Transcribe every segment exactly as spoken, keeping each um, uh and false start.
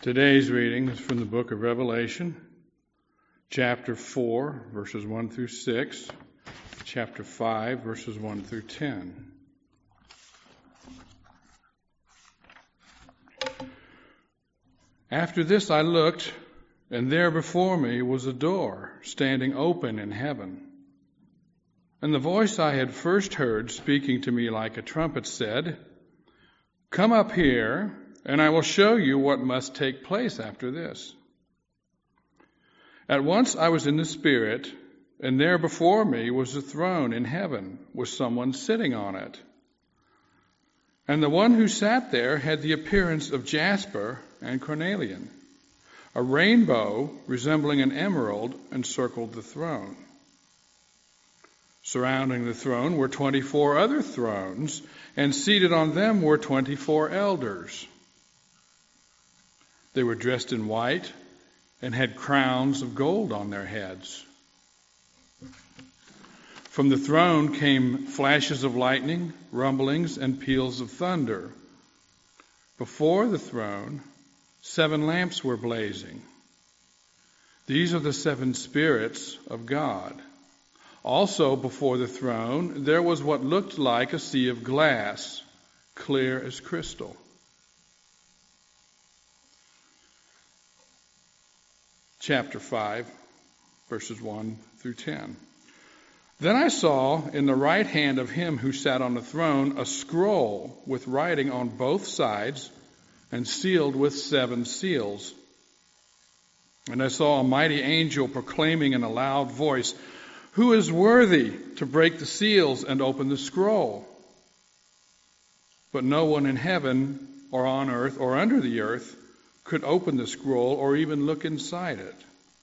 Today's reading is from the book of Revelation, chapter four, verses one through six, chapter five, verses one through ten. After this I looked, and there before me was a door standing open in heaven. And the voice I had first heard speaking to me like a trumpet said, "Come up here, and I will show you what must take place after this." At once I was in the Spirit, and there before me was a throne in heaven with someone sitting on it. And the one who sat there had the appearance of jasper and cornelian. A rainbow resembling an emerald encircled the throne. Surrounding the throne were twenty-four other thrones, and seated on them were twenty-four elders. They were dressed in white and had crowns of gold on their heads. From the throne came flashes of lightning, rumblings, and peals of thunder. Before the throne, seven lamps were blazing. These are the seven spirits of God. Also before the throne, there was what looked like a sea of glass, clear as crystal. Chapter five, verses one through ten. Then I saw in the right hand of him who sat on the throne a scroll with writing on both sides and sealed with seven seals. And I saw a mighty angel proclaiming in a loud voice, "Who is worthy to break the seals and open the scroll?" But no one in heaven or on earth or under the earth could open the scroll or even look inside it.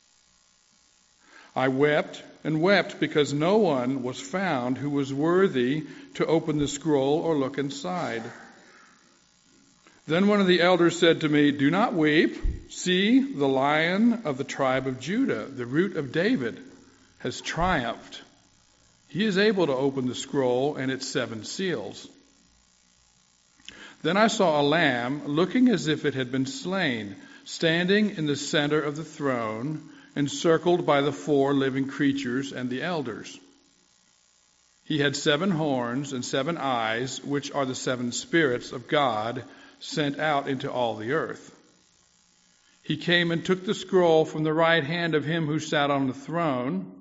I wept and wept because no one was found who was worthy to open the scroll or look inside. Then one of the elders said to me, "Do not weep. See, the Lion of the tribe of Judah, the Root of David, has triumphed. He is able to open the scroll and its seven seals." Then I saw a lamb looking as if it had been slain, standing in the center of the throne, encircled by the four living creatures and the elders. He had seven horns and seven eyes, which are the seven spirits of God sent out into all the earth. He came and took the scroll from the right hand of him who sat on the throne.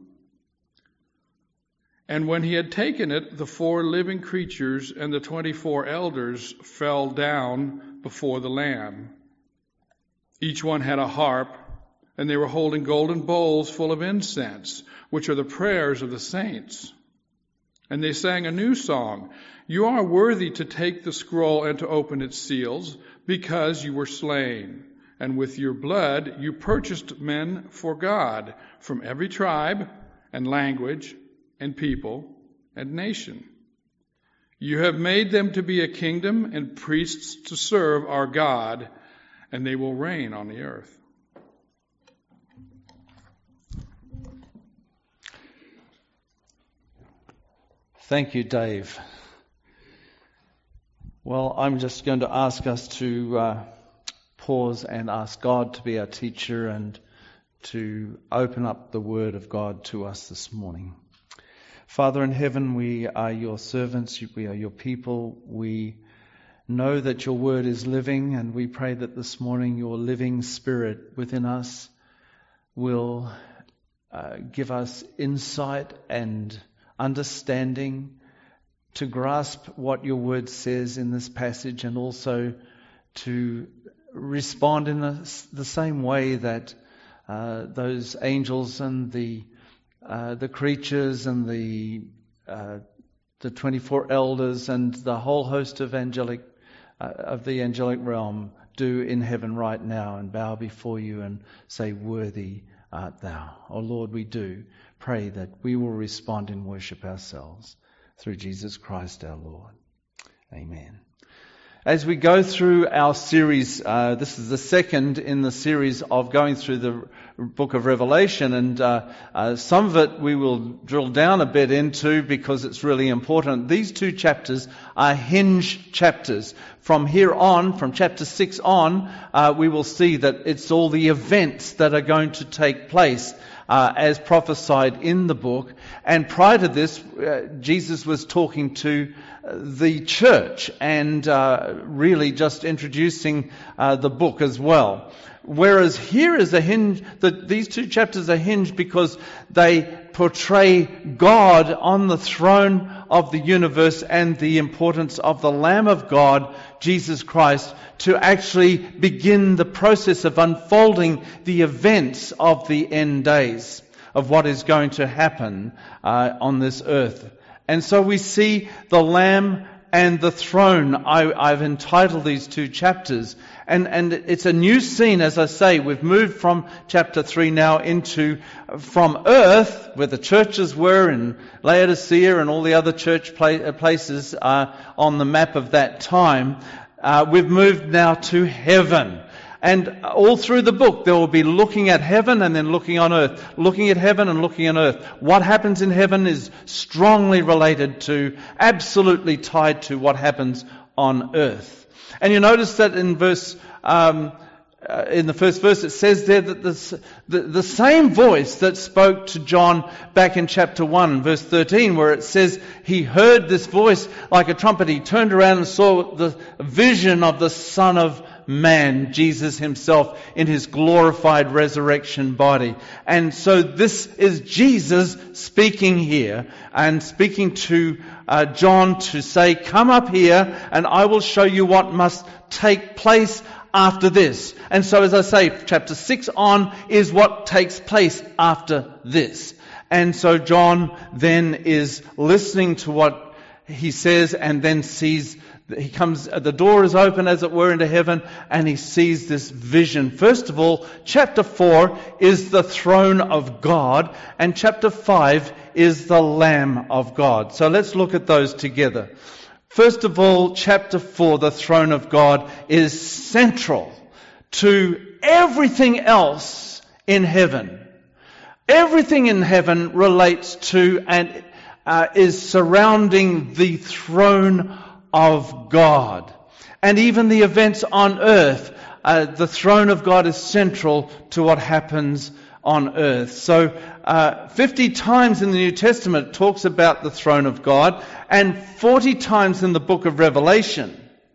And when he had taken it, the four living creatures and the twenty-four elders fell down before the Lamb. Each one had a harp, and they were holding golden bowls full of incense, which are the prayers of the saints. And they sang a new song, "You are worthy to take the scroll and to open its seals, because you were slain, and with your blood you purchased men for God from every tribe and language and people and nation. You have made them to be a kingdom and priests to serve our God, and they will reign on the earth." Thank you, Dave. Well, I'm just going to ask us to uh, pause and ask God to be our teacher and to open up the Word of God to us this morning. Father in heaven, we are your servants, we are your people. We know that your Word is living, and we pray that this morning your living Spirit within us will uh, give us insight and understanding to grasp what your Word says in this passage, and also to respond in the, the same way that uh, those angels and the Uh, the creatures and the uh, the twenty-four elders and the whole host of angelic uh, of the angelic realm do in heaven right now, and bow before you and say, "Worthy art thou." Oh Lord, we do pray that we will respond in worship ourselves through Jesus Christ our Lord. Amen. As we go through our series, uh, this is the second in the series of going through the book of Revelation, and uh, uh, some of it we will drill down a bit into because it's really important. These two chapters are hinge chapters. From here on, from chapter six on, uh, we will see that it's all the events that are going to take place Uh, as prophesied in the book. And prior to this, uh, Jesus was talking to the church and uh, really just introducing uh, the book as well. Whereas here is a hinge, that these two chapters are hinged because they portray God on the throne of the universe and the importance of the Lamb of God, Jesus Christ, to actually begin the process of unfolding the events of the end days, of what is going to happen uh, on this earth. And so we see the Lamb and the throne. I, I've entitled these two chapters. And, and it's a new scene, as I say. We've moved from chapter three now into, from earth, where the churches were in Laodicea and all the other church pla- places uh, on the map of that time. Uh, we've moved now to heaven. And all through the book, there will be looking at heaven and then looking on earth. Looking at heaven and looking on earth. What happens in heaven is strongly related to, absolutely tied to what happens on earth. And you notice that in verse, um, uh, in the first verse, it says there that this, the, the same voice that spoke to John back in chapter one, verse thirteen, where it says he heard this voice like a trumpet. He turned around and saw the vision of the Son of Man, Jesus himself, in his glorified resurrection body. And so this is Jesus speaking here and speaking to uh, John to say, come up here and I will show you what must take place after this. And so as I say, chapter six on is what takes place after this. And so John then is listening to what he says and then sees. He comes, the door is open, as it were, into heaven, and he sees this vision. First of all, chapter four is the throne of God, and chapter five is the Lamb of God. So let's look at those together. First of all, chapter four, the throne of God, is central to everything else in heaven. Everything in heaven relates to and uh, is surrounding the throne of God. And even the events on earth, uh, the throne of God is central to what happens on earth. So uh, fifty times in the New Testament it talks about the throne of God, and forty times in the book of Revelation.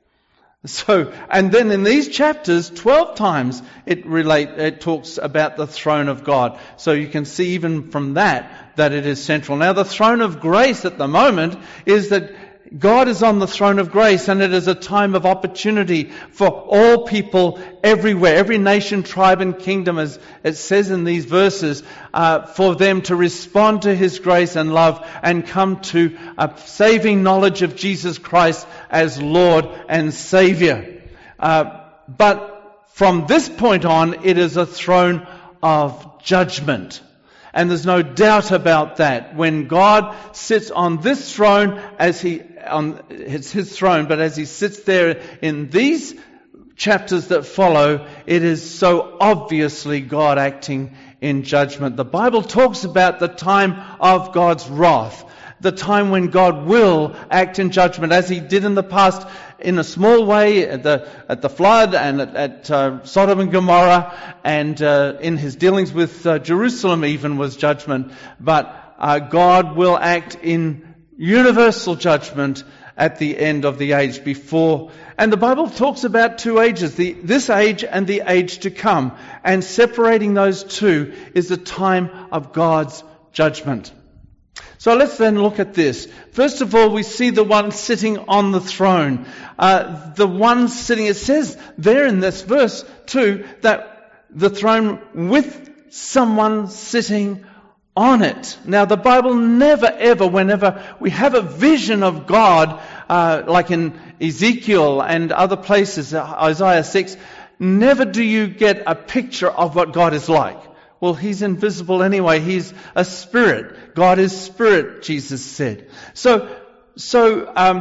So, and then in these chapters, twelve times it relate, it talks about the throne of God. So you can see even from that, that it is central. Now the throne of grace at the moment is that God is on the throne of grace, and it is a time of opportunity for all people everywhere, every nation, tribe and kingdom, as it says in these verses, uh, for them to respond to His grace and love and come to a saving knowledge of Jesus Christ as Lord and Saviour. Uh, but from this point on, it is a throne of judgment. And there's no doubt about that. When God sits on this throne, as He, on, it's His throne, but as He sits there in these chapters that follow, it is so obviously God acting in judgment. The Bible talks about the time of God's wrath, the time when God will act in judgment, as He did in the past in a small way at the at the flood and at, at uh, Sodom and Gomorrah, and uh, in His dealings with uh, Jerusalem even was judgment. But uh, God will act in universal judgment at the end of the age before. And the Bible talks about two ages, the, this age and the age to come. And separating those two is the time of God's judgment. So let's then look at this. First of all, we see the one sitting on the throne. Uh, the one sitting, it says there in this verse too, that the throne with someone sitting on it. Now the Bible never ever, whenever we have a vision of God, uh, like in Ezekiel and other places, Isaiah six, never do you get a picture of what God is like. Well, He's invisible anyway. He's a spirit. God is spirit, Jesus said. So, so um,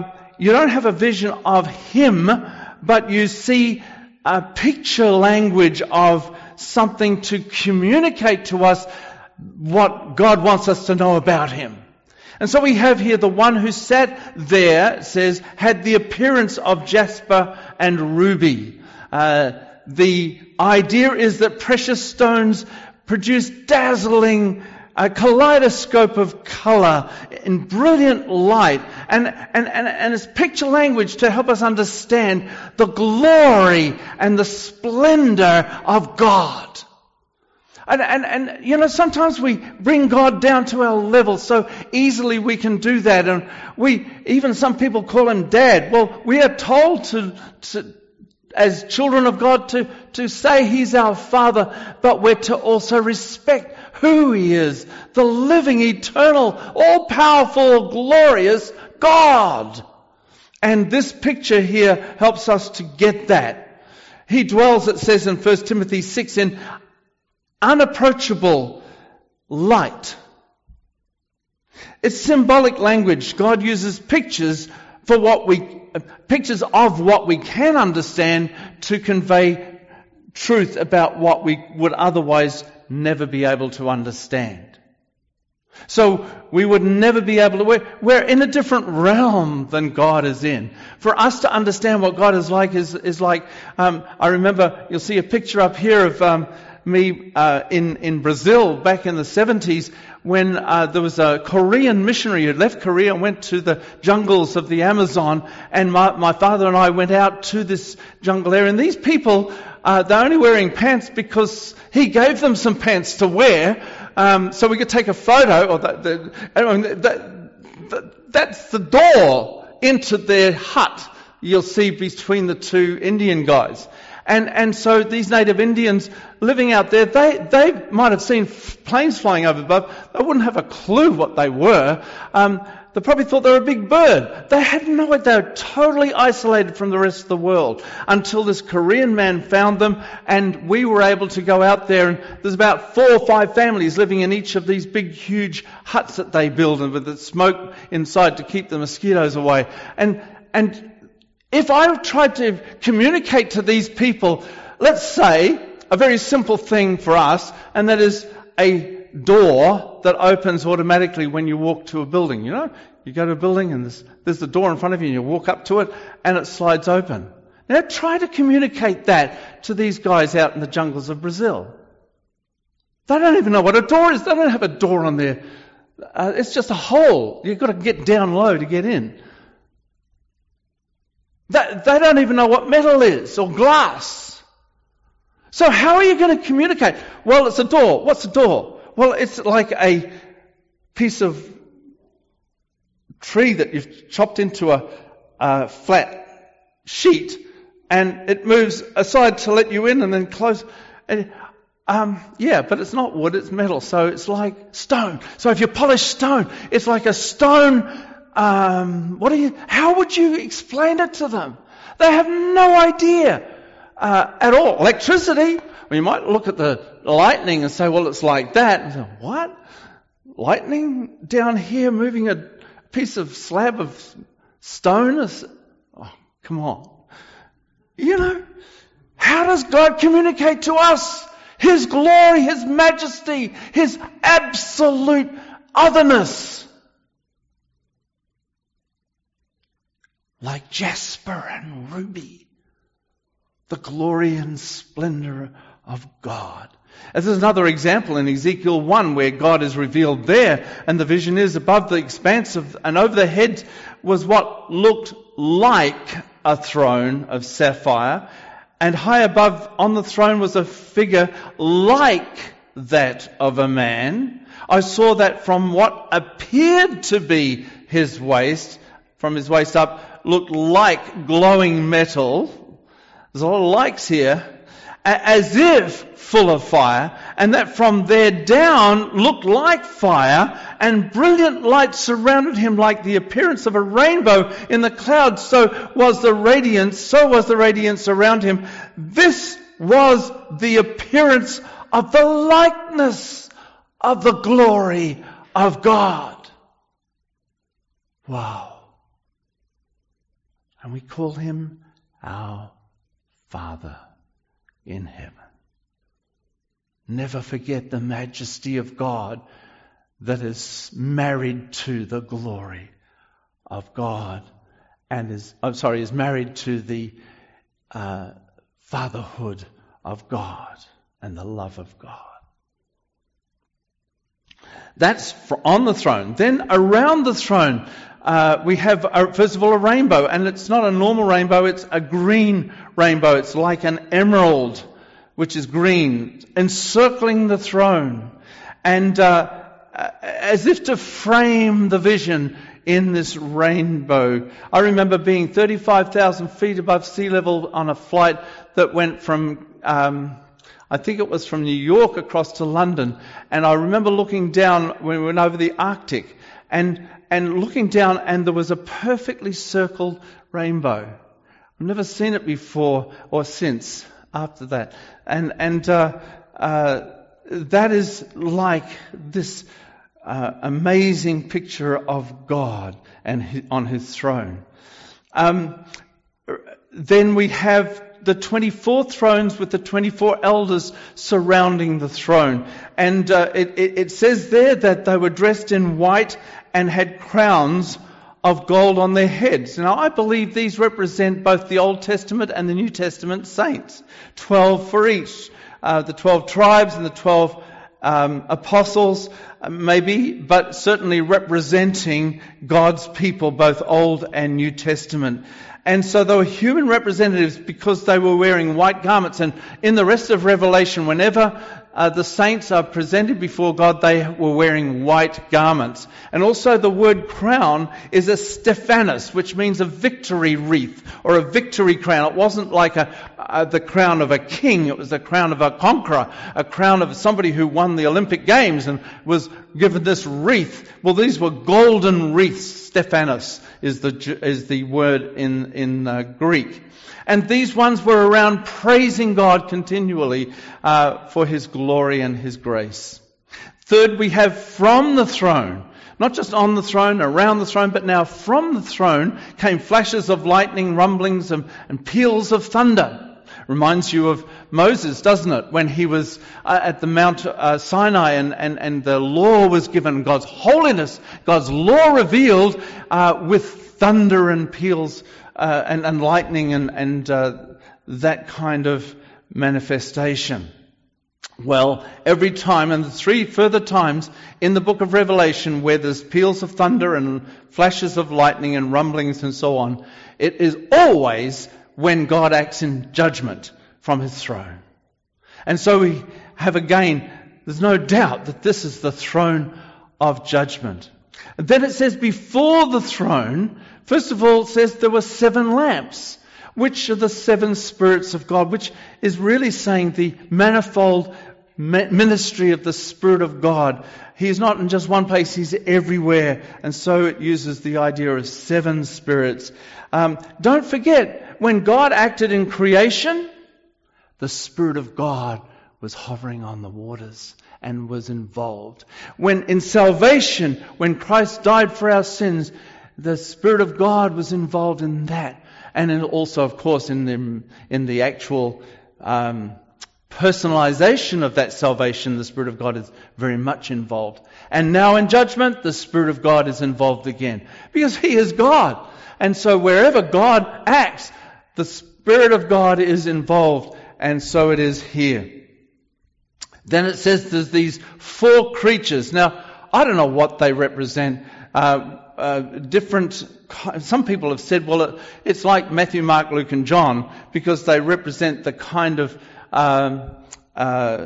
you don't have a vision of Him, but you see a picture language of something to communicate to us what God wants us to know about Him. And so we have here the one who sat there, it says, had the appearance of jasper and ruby. Uh, the idea is that precious stones produce dazzling a kaleidoscope of colour in brilliant light, and, and, and, and it's picture language to help us understand the glory and the splendour of God. And, and, and, you know, sometimes we bring God down to our level so easily we can do that. And we, even some people call Him Dad. Well, we are told to, to as children of God, to, to say He's our Father, but we're to also respect who He is, the living, eternal, all-powerful, glorious God. And this picture here helps us to get that. He dwells, it says in First Timothy six, in unapproachable light. It's symbolic language. God uses pictures for what we, pictures of what we can understand to convey truth about what we would otherwise never be able to understand. So we would never be able to, we're, we're in a different realm than God is in. For us to understand what God is like is, is like, um, I remember, you'll see a picture up here of um, me uh, in, in Brazil back in the seventies when uh, there was a Korean missionary who left Korea and went to the jungles of the Amazon, and my, my father and I went out to this jungle area, and these people, uh, they're only wearing pants because he gave them some pants to wear, um, so we could take a photo, or the, the, I mean, that, that, that's the door into their hut you'll see between the two Indian guys. And and so these native Indians living out there, they, they might have seen planes flying over above. They wouldn't have a clue what they were. Um, they probably thought they were a big bird. They had no idea. They were totally isolated from the rest of the world until this Korean man found them, and we were able to go out there, and there's about four or five families living in each of these big, huge huts that they build, and with the smoke inside to keep the mosquitoes away. And and if I tried to communicate to these people, let's say, a very simple thing for us, and that is a door that opens automatically when you walk to a building. You know, you go to a building and there's, there's the door in front of you and you walk up to it and it slides open. Now try to communicate that to these guys out in the jungles of Brazil. They don't even know what a door is. They don't have a door on there. Uh, it's just a hole. You've got to get down low to get in. They, they don't even know what metal is or glass. So how are you going to communicate? Well, it's a door. What's a door? Well, it's like a piece of tree that you've chopped into a, a flat sheet, and it moves aside to let you in and then close. And, um, yeah, but it's not wood, it's metal. So it's like stone. So if you polish stone, it's like a stone. Um, what do you? How would you explain it to them? They have no idea uh, at all. Electricity. Well, you might look at the lightning and say, "Well, it's like that." And say, what? Lightning down here moving a piece of slab of stone? Is, oh, come on. You know, how does God communicate to us His glory, His majesty, His absolute otherness? Like jasper and ruby, the glory and splendor of God. And there's another example in Ezekiel one where God is revealed there, and the vision is above the expanse of, and over the head was what looked like a throne of sapphire, and high above on the throne was a figure like that of a man. I saw that from what appeared to be his waist, from his waist up, looked like glowing metal. There's a lot of likes here. As if full of fire. And that from there down looked like fire. And brilliant light surrounded him like the appearance of a rainbow in the clouds. So was the radiance, so was the radiance around him. This was the appearance of the likeness of the glory of God. Wow. And we call him our Father in heaven. Never forget the majesty of God that is married to the glory of God and is, I'm sorry, is married to the uh, fatherhood of God and the love of God. That's on the throne. Then around the throne, uh, we have, a, first of all, a rainbow. And it's not a normal rainbow, it's a green rainbow. It's like an emerald, which is green, encircling the throne. And uh, as if to frame the vision in this rainbow. I remember being thirty-five thousand feet above sea level on a flight that went from, um, I think it was from New York across to London. And I remember looking down when we went over the Arctic and, and looking down, and there was a perfectly circled rainbow. I've never seen it before or since after that. And, and, uh, uh, that is like this Uh, amazing picture of God and his, on his throne. Um, then we have the twenty-four thrones with the twenty-four elders surrounding the throne. And uh, it, it, it says there that they were dressed in white and had crowns of gold on their heads. Now I believe these represent both the Old Testament and the New Testament saints. Twelve for each. Uh, the twelve tribes and the twelve Um, apostles, maybe, but certainly representing God's people, both Old and New Testament. And so they were human representatives because they were wearing white garments. And in the rest of Revelation, whenever uh, the saints are presented before God, they were wearing white garments. And also the word crown is a Stephanos, which means a victory wreath or a victory crown. It wasn't like a, uh, the crown of a king. It was the crown of a conqueror, a crown of somebody who won the Olympic Games and was given this wreath. Well, these were golden wreaths. Stephanos is the is the word in in uh, Greek. And these ones were around praising God continually uh, for his glory and his grace. Third, we have from the throne, not just on the throne, around the throne, but now from the throne came flashes of lightning, rumblings, and, and peals of thunder. Reminds you of Moses, doesn't it? When he was uh, at the Mount uh, Sinai and, and, and the law was given, God's holiness, God's law revealed uh, with thunder and peals uh, and, and lightning and, and uh, that kind of manifestation. Well, every time, and the three further times in the book of Revelation where there's peals of thunder and flashes of lightning and rumblings and so on, it is always when God acts in judgment from his throne. And so we have again, there's no doubt that this is the throne of judgment. And then it says before the throne, first of all it says there were seven lamps, which are the seven spirits of God, which is really saying the manifold ministry of the Spirit of God. He is not in just one place, he's everywhere. And so it uses the idea of seven spirits. Um, don't forget, when God acted in creation, the Spirit of God was hovering on the waters and was involved. When in salvation, when Christ died for our sins, the Spirit of God was involved in that. And in also, of course, in the, in the actual um, personalization of that salvation, the Spirit of God is very much involved. And now in judgment, the Spirit of God is involved again. Because He is God. And so wherever God acts, the Spirit of God is involved. And so it is here. Then it says there's these four creatures. Now, I don't know what they represent. Uh, uh, different, some people have said, well, it, it's like Matthew, Mark, Luke and John, because they represent the kind of, um, uh,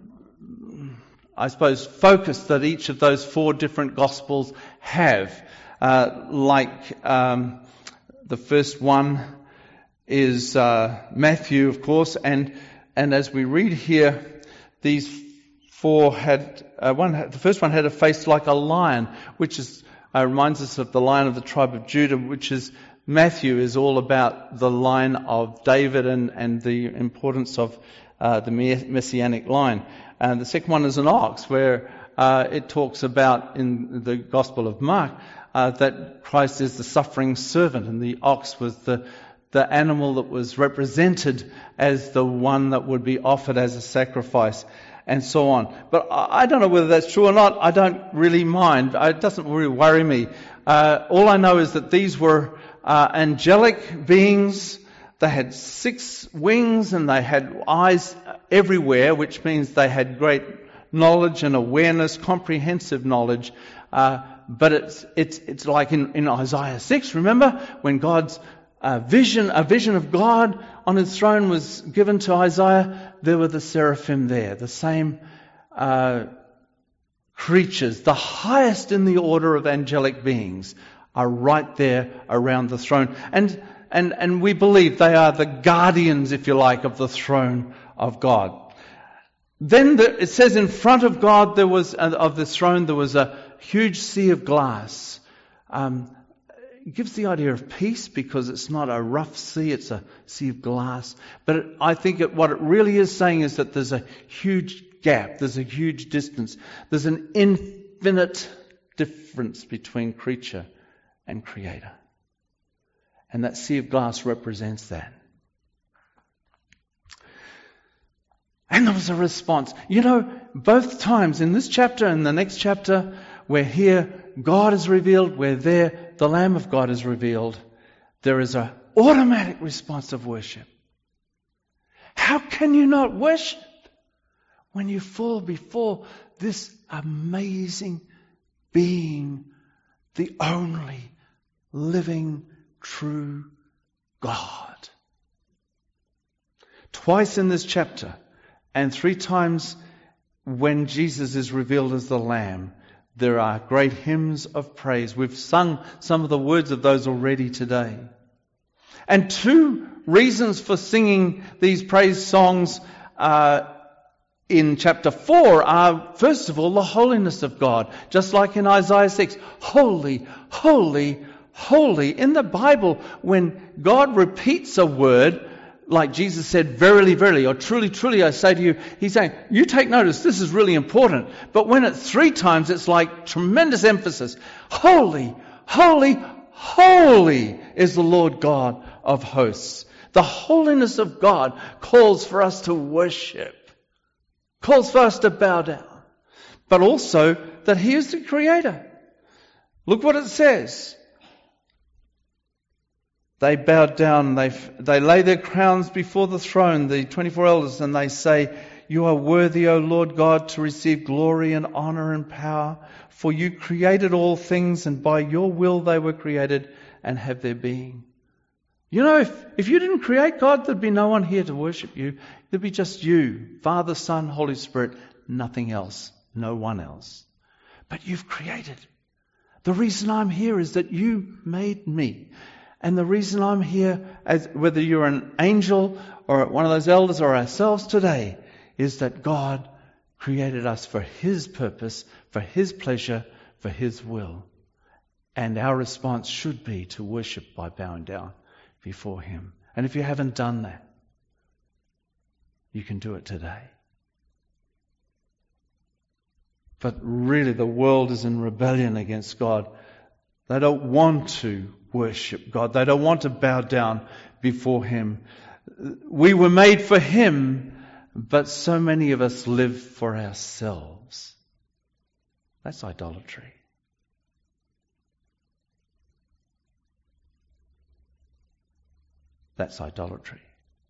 I suppose, focus that each of those four different Gospels have. Uh, like um, the first one is uh, Matthew, of course, and and as we read here, these four had uh, one. Had, the first one had a face like a lion, which is uh, reminds us of the Lion of the tribe of Judah, which is Matthew is all about the line of David and and the importance of uh, the messianic line. And the second one is an ox, where uh, it talks about in the Gospel of Mark uh, that Christ is the suffering servant, and the ox was the, the animal that was represented as the one that would be offered as a sacrifice, and so on. But I don't know whether that's true or not. I don't really mind. It doesn't really worry me. Uh, all I know is that these were uh, angelic beings. They had six wings and they had eyes everywhere, which means they had great knowledge and awareness, comprehensive knowledge. Uh, but it's it's it's like in, in Isaiah six. Remember when God's uh, vision, a vision of God on His throne was given to Isaiah? There were the seraphim there, the same uh, creatures, the highest in the order of angelic beings, are right there around the throne, and and and we believe they are the guardians, if you like, of the throne of God. Then the, it says in front of God there was uh, of the throne there was a huge sea of glass. Um, it gives the idea of peace because it's not a rough sea; it's a sea of glass. But it, I think it, what it really is saying is that there's a huge gap, there's a huge distance, there's an infinite difference between creature and Creator, and that sea of glass represents that. And there was a response. You know, both times in this chapter and the next chapter, where here God is revealed, where there the Lamb of God is revealed, there is an automatic response of worship. How can you not worship when you fall before this amazing being, the only living, true God? Twice in this chapter, and three times when Jesus is revealed as the Lamb, there are great hymns of praise. We've sung some of the words of those already today. And two reasons for singing these praise songs uh, in chapter four are, first of all, the holiness of God. Just like in Isaiah six, holy, holy, holy. In the Bible, when God repeats a word, like Jesus said, verily, verily, or truly, truly, I say to you, He's saying, you take notice, this is really important. But when it's three times, it's like tremendous emphasis. Holy, holy, holy is the Lord God of hosts. The holiness of God calls for us to worship, calls for us to bow down, but also that He is the Creator. Look what it says. They bowed down, they they lay their crowns before the throne, the twenty-four elders, and they say, you are worthy, O Lord God, to receive glory and honor and power, for you created all things, and by your will they were created and have their being. You know, if, if you didn't create God, there'd be no one here to worship you. There'd be just you, Father, Son, Holy Spirit, nothing else, no one else. But you've created. The reason I'm here is that you made me. And the reason I'm here, as whether you're an angel or one of those elders or ourselves today, is that God created us for His purpose, for His pleasure, for His will. And our response should be to worship by bowing down before Him. And if you haven't done that, you can do it today. But really, the world is in rebellion against God. They don't want to worship God. They don't want to bow down before Him. We were made for Him, but so many of us live for ourselves. That's idolatry. That's idolatry.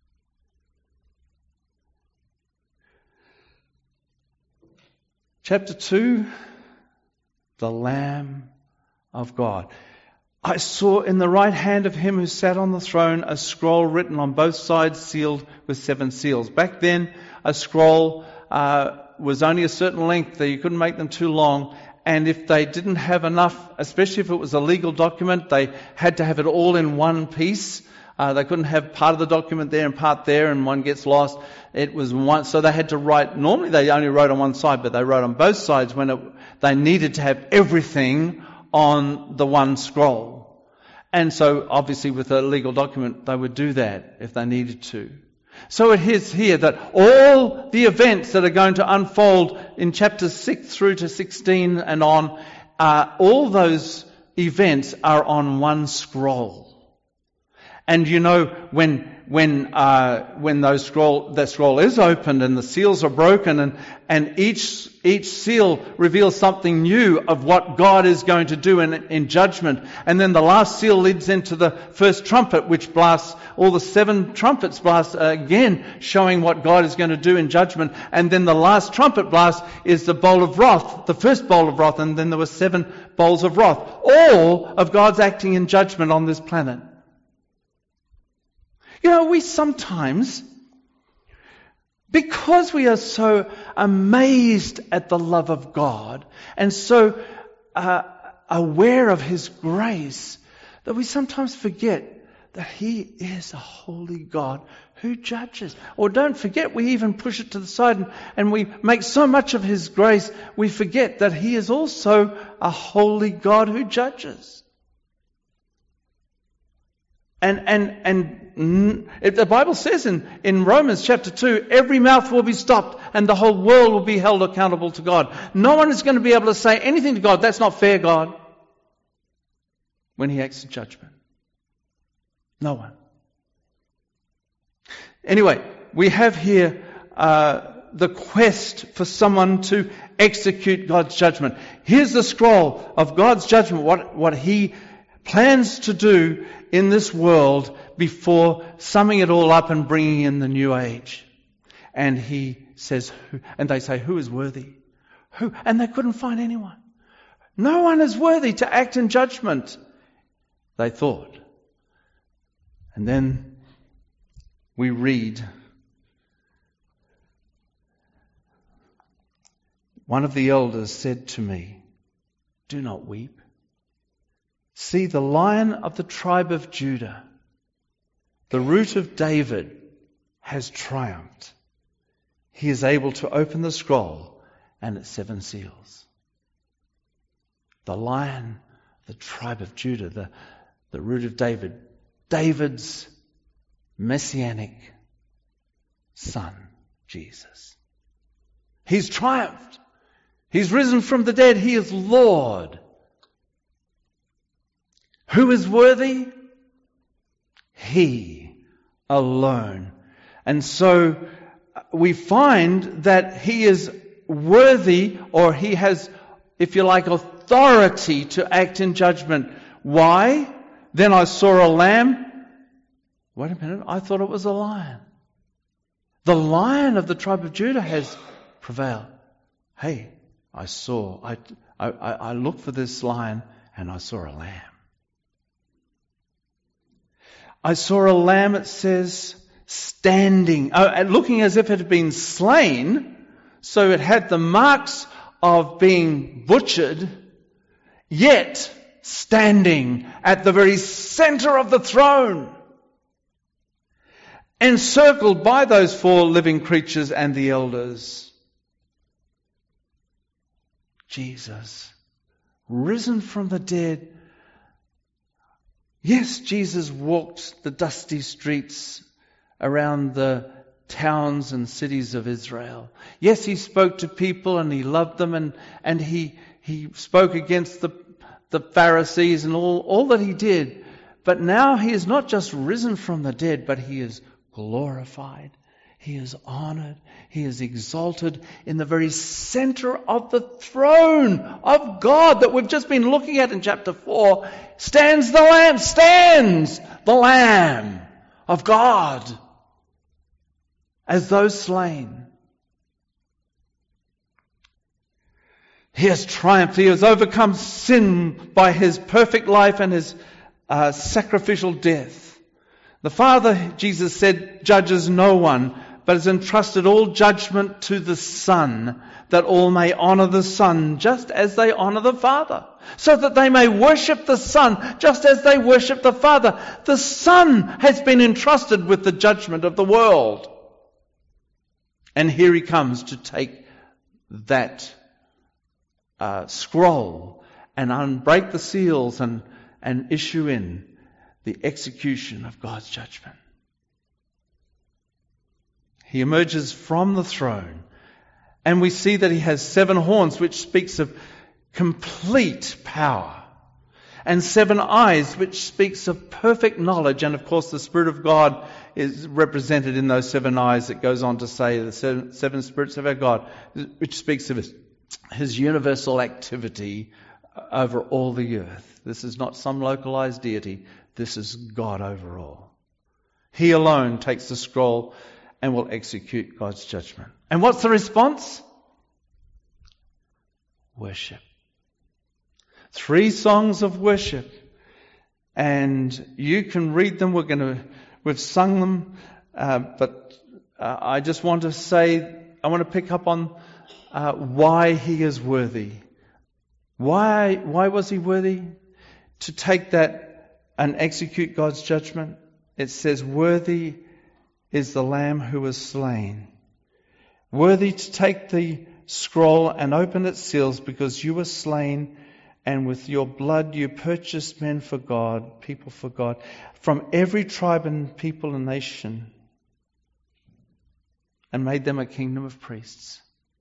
Chapter two, the Lamb of God. I saw in the right hand of Him who sat on the throne a scroll written on both sides, sealed with seven seals. Back then, a scroll uh, was only a certain length. You couldn't make them too long. And if they didn't have enough, especially if it was a legal document, they had to have it all in one piece. Uh, they couldn't have part of the document there and part there, and one gets lost. It was one, so they had to write. Normally, they only wrote on one side, but they wrote on both sides when it, they needed to have everything on the one scroll. And so, obviously, with a legal document, they would do that if they needed to. So it is here that all the events that are going to unfold in chapters six through to sixteen and on, uh, all those events are on one scroll. And you know, when when uh, when those scroll that scroll is opened and the seals are broken, and and each each seal reveals something new of what God is going to do in in judgment, and then the last seal leads into the first trumpet, which blasts all the seven trumpets blast uh, again, showing what God is going to do in judgment, and then the last trumpet blast is the bowl of wrath, the first bowl of wrath, and then there were seven bowls of wrath, all of God's acting in judgment on this planet. You know, we sometimes, because we are so amazed at the love of God and so uh, aware of His grace, that we sometimes forget that He is a holy God who judges. Or don't forget, we even push it to the side and, and we make so much of His grace, we forget that He is also a holy God who judges. And, and, and the Bible says in, in Romans chapter two, every mouth will be stopped and the whole world will be held accountable to God. No one is going to be able to say anything to God, that's not fair, God, when He acts in judgment. No one. Anyway, we have here uh, the quest for someone to execute God's judgment. Here's the scroll of God's judgment, what, what He plans to do in this world before summing it all up and bringing in the new age. And He says, and they say, who is worthy? Who? And they couldn't find anyone. No one is worthy to act in judgment, they thought. And then we read, one of the elders said to me, do not weep. See, the Lion of the tribe of Judah, the Root of David, has triumphed. He is able to open the scroll and its seven seals. The Lion of the tribe of Judah, the, the Root of David, David's messianic son, Jesus. He's triumphed. He's risen from the dead. He is Lord. Who is worthy? He alone. And so we find that He is worthy, or He has, if you like, authority to act in judgment. Why? Then I saw a lamb. Wait a minute, I thought it was a lion. The Lion of the tribe of Judah has prevailed. Hey, I saw, I, I, I looked for this lion and I saw a lamb. I saw a lamb, it says, standing, uh, looking as if it had been slain, so it had the marks of being butchered, yet standing at the very center of the throne, encircled by those four living creatures and the elders. Jesus, risen from the dead. Yes, Jesus walked the dusty streets around the towns and cities of Israel. Yes, He spoke to people and He loved them, and, and he, he spoke against the, the Pharisees and all, all that He did. But now He is not just risen from the dead, but He is glorified. He is honored. He is exalted in the very center of the throne of God that we've just been looking at in chapter four. Stands the Lamb, stands the Lamb of God as those slain. He has triumphed. He has overcome sin by His perfect life and His uh, sacrificial death. The Father, Jesus said, judges no one, but has entrusted all judgment to the Son, that all may honor the Son just as they honor the Father, so that they may worship the Son just as they worship the Father. The Son has been entrusted with the judgment of the world. And here He comes to take that uh, scroll and unbreak the seals and, and issue in the execution of God's judgment. He emerges from the throne, and we see that He has seven horns, which speaks of complete power. And seven eyes, which speaks of perfect knowledge. And of course the Spirit of God is represented in those seven eyes. It goes on to say the seven, seven spirits of our God, which speaks of his, his universal activity over all the earth. This is not some localized deity. This is God over all. He alone takes the scroll and will execute God's judgment. And what's the response? Worship. Three songs of worship. And you can read them. We're going to, we've sung them. Uh, but uh, I just want to say, I want to pick up on uh, why he is worthy. Why, why was he worthy to take that and execute God's judgment? It says, worthy is the Lamb who was slain. Worthy to take the scroll and open its seals, because you were slain, and with your blood you purchased men for God, people for God, from every tribe and people and nation, and made them a kingdom of priests.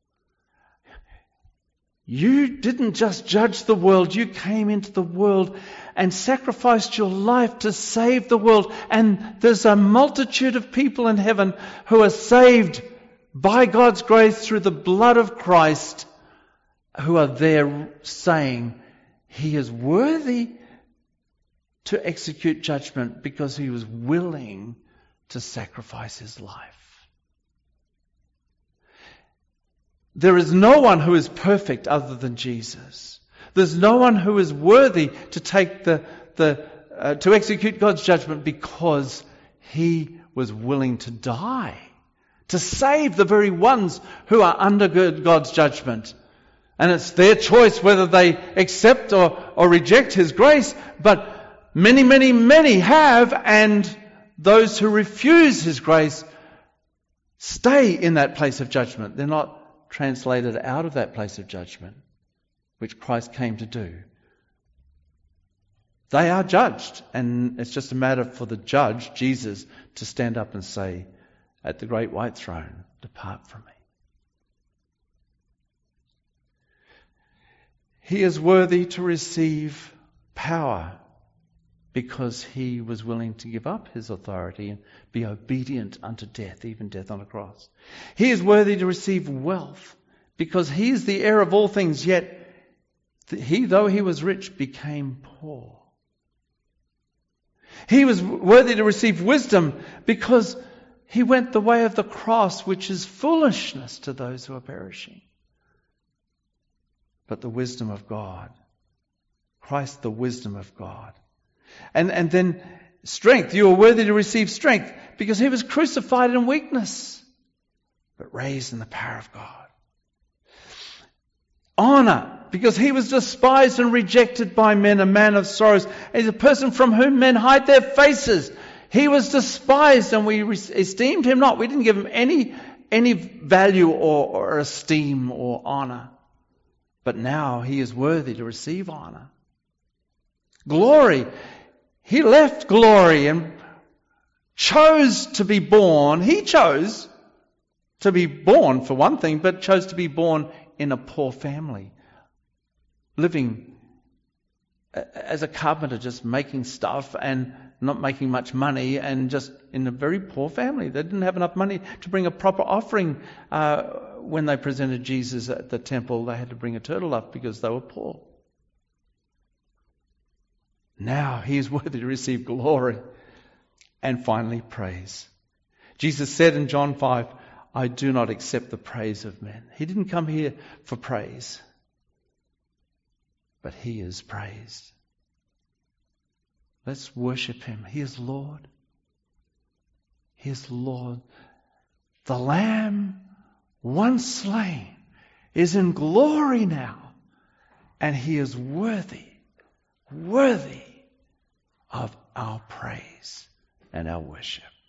You didn't just judge the world, you came into the world and sacrificed your life to save the world. And there's a multitude of people in heaven who are saved by God's grace through the blood of Christ, who are there saying, he is worthy to execute judgment because he was willing to sacrifice his life. There is no one who is perfect other than Jesus. There's no one who is worthy to take the, the uh, to execute God's judgment, because he was willing to die to save the very ones who are under God's judgment. And it's their choice whether they accept or, or reject his grace. But many, many, many have, and those who refuse his grace stay in that place of judgment. They're not translated out of that place of judgment, which Christ came to do. They are judged, and it's just a matter for the judge, Jesus, to stand up and say, at the great white throne, depart from me. He is worthy to receive power because he was willing to give up his authority and be obedient unto death, even death on a cross. He is worthy to receive wealth because he is the heir of all things, yet he, though he was rich, became poor. He was worthy to receive wisdom because he went the way of the cross, which is foolishness to those who are perishing. But the wisdom of God. Christ, the wisdom of God. And, and then strength. You are worthy to receive strength because he was crucified in weakness, but raised in the power of God. Honor, because he was despised and rejected by men, a man of sorrows. He's a person from whom men hide their faces. He was despised and we esteemed him not. We didn't give him any, any value or, or esteem or honor. But now he is worthy to receive honor. Glory. He left glory and chose to be born. He chose to be born, for one thing, but chose to be born in a poor family. Living as a carpenter, just making stuff and not making much money, and just in a very poor family. They didn't have enough money to bring a proper offering. Uh, when they presented Jesus at the temple, they had to bring a turtle dove because they were poor. Now he is worthy to receive glory and finally praise. Jesus said in John five, I do not accept the praise of men. He didn't come here for praise, but he is praised. Let's worship him. He is Lord. He is Lord. The Lamb, once slain, is in glory now, and he is worthy, worthy of our praise and our worship.